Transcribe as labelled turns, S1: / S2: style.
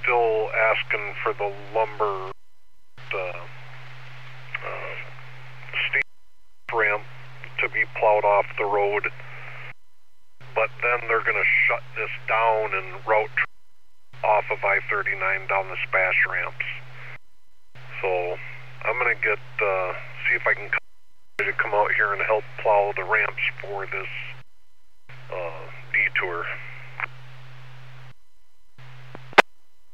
S1: still asking for the lumber steep ramp to be plowed off the road, but then they're going to shut this down and route off of I-39 down the Spash ramps. So I'm going to get see if I can come out here and help plow the ramps for this detour.